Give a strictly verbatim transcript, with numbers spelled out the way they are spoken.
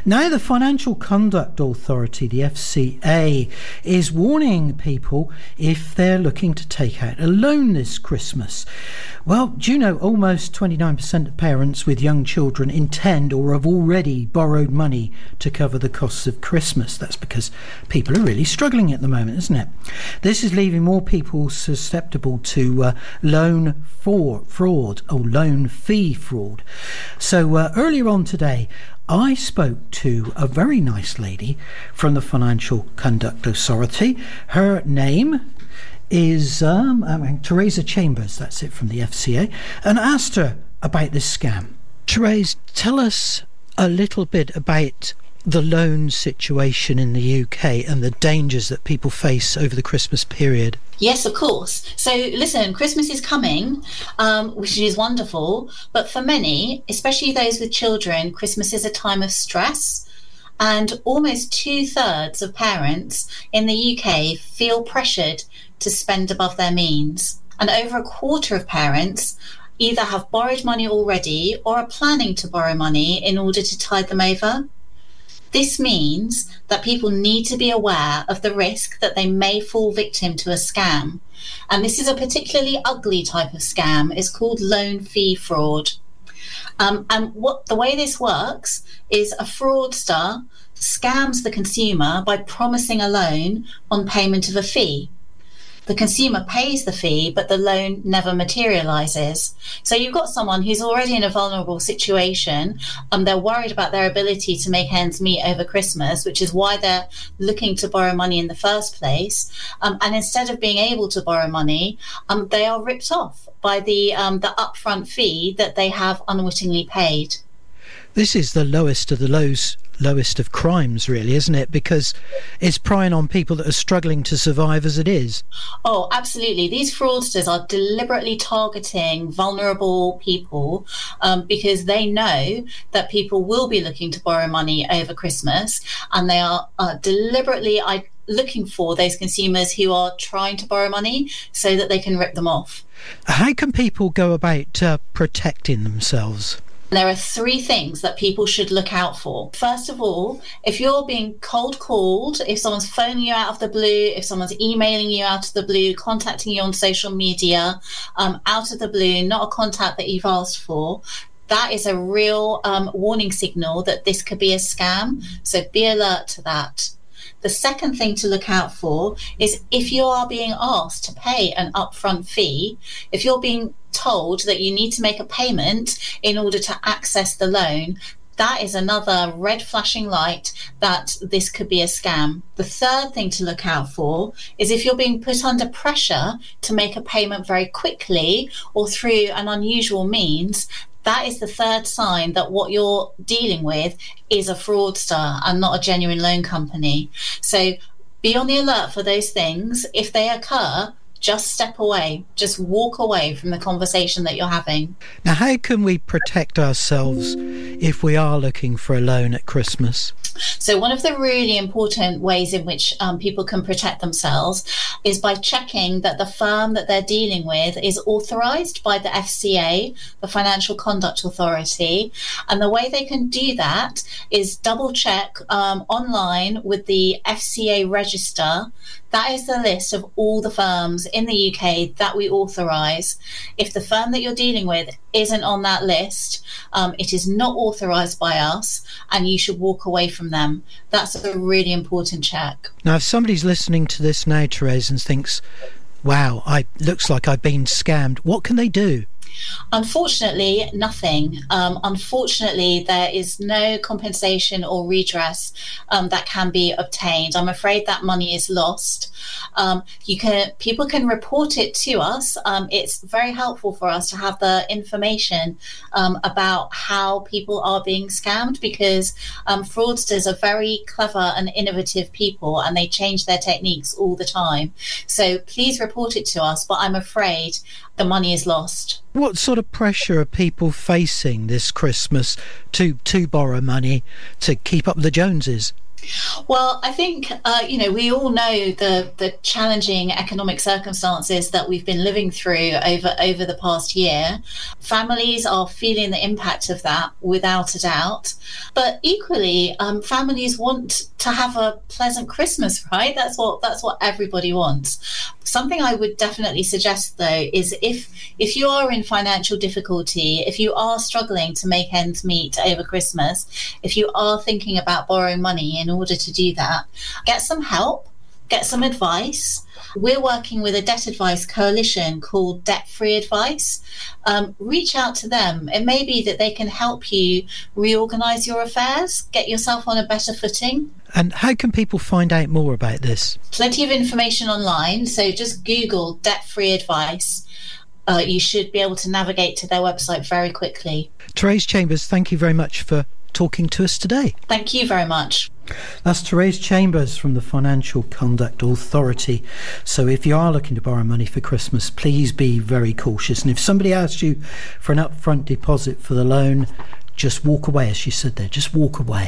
Now, the Financial Conduct Authority, the F C A, is warning people if they're looking to take out a loan this Christmas. Well, do you know almost twenty-nine percent of parents with young children intend or have already borrowed money to cover the costs of Christmas? That's because people are really struggling at the moment, isn't it? This is leaving more people susceptible to uh, loan for fraud or loan fee fraud. So uh, earlier on today, I spoke to a very nice lady from the Financial Conduct Authority. Her name is um, I mean, Teresa Chambers, that's it, from the F C A, and asked her about this scam. Teresa, tell us a little bit about the loan situation in the U K and the dangers that people face over the Christmas period. Yes, of course. So listen, Christmas is coming, um, which is wonderful. But for many, especially those with children, Christmas is a time of stress. And almost two thirds of parents in the U K feel pressured to spend above their means. And over a quarter of parents either have borrowed money already or are planning to borrow money in order to tide them over. This means that people need to be aware of the risk that they may fall victim to a scam. And this is a particularly ugly type of scam. It's called loan fee fraud. Um, and what the way this works is a fraudster scams the consumer by promising a loan on payment of a fee. The consumer pays the fee, but the loan never materialises. So you've got someone who's already in a vulnerable situation. Um, they're worried about their ability to make ends meet over Christmas, which is why they're looking to borrow money in the first place. Um, and instead of being able to borrow money, um, they are ripped off by the um, the upfront fee that they have unwittingly paid. This is the lowest of the lows, lowest of crimes, really, isn't it? Because it's prying on people that are struggling to survive as it is. Oh, absolutely. These fraudsters are deliberately targeting vulnerable people um, because they know that people will be looking to borrow money over Christmas, and they are uh, deliberately I- looking for those consumers who are trying to borrow money so that they can rip them off. How can people go about uh, protecting themselves? There are three things that people should look out for. First of all, if you're being cold called, if someone's phoning you out of the blue, if someone's emailing you out of the blue, contacting you on social media, um, out of the blue, not a contact that you've asked for, that is a real um, warning signal that this could be a scam. So be alert to that. The second thing to look out for is if you are being asked to pay an upfront fee, if you're being told that you need to make a payment in order to access the loan, that is another red flashing light that this could be a scam. The third thing to look out for is if you're being put under pressure to make a payment very quickly or through an unusual means. That is the third sign that what you're dealing with is a fraudster and not a genuine loan company. So be on the alert for those things. If they occur, just step away, just walk away from the conversation that you're having. Now, how can we protect ourselves if we are looking for a loan at Christmas? So one of the really important ways in which um, people can protect themselves is by checking that the firm that they're dealing with is authorised by the F C A, the Financial Conduct Authority. And the way they can do that is double check um, online with the F C A register. That is the list of all the firms in the U K that we authorise. If the firm that you're dealing with isn't on that list, um, it is not authorised by us, and you should walk away from them. That's a really important check. Now, if somebody's listening to this now, Teresa, and thinks, wow, I looks like I've been scammed, what can they do? Unfortunately, nothing. Um, unfortunately, there is no compensation or redress um, that can be obtained. I'm afraid that money is lost. Um, you can, people can report it to us. Um, it's very helpful for us to have the information um, about how people are being scammed, because um, fraudsters are very clever and innovative people, and they change their techniques all the time. So please report it to us, but I'm afraid the money is lost. What sort of pressure are people facing this Christmas to to borrow money to keep up the Joneses? Well, I think, uh, you know, we all know the, the challenging economic circumstances that we've been living through over, over the past year. Families are feeling the impact of that without a doubt. But equally, um, families want to have a pleasant Christmas, right? That's what that's what everybody wants. Something I would definitely suggest, though, is if if you are in financial difficulty, if you are struggling to make ends meet over Christmas, if you are thinking about borrowing money in order to do that, get some help, get some advice. We're working with a debt advice coalition called Debt Free Advice. Um, reach out to them. It may be that they can help you reorganise your affairs, get yourself on a better footing. And how can people find out more about this? Plenty of information online. So just Google Debt Free Advice. Uh, you should be able to navigate to their website very quickly. Therese Chambers, thank you very much for talking to us today. Thank you very much. That's Therese Chambers from the Financial Conduct Authority. So if you are looking to borrow money for Christmas, please be very cautious. And if somebody asks you for an upfront deposit for the loan, just walk away, as she said there, just walk away.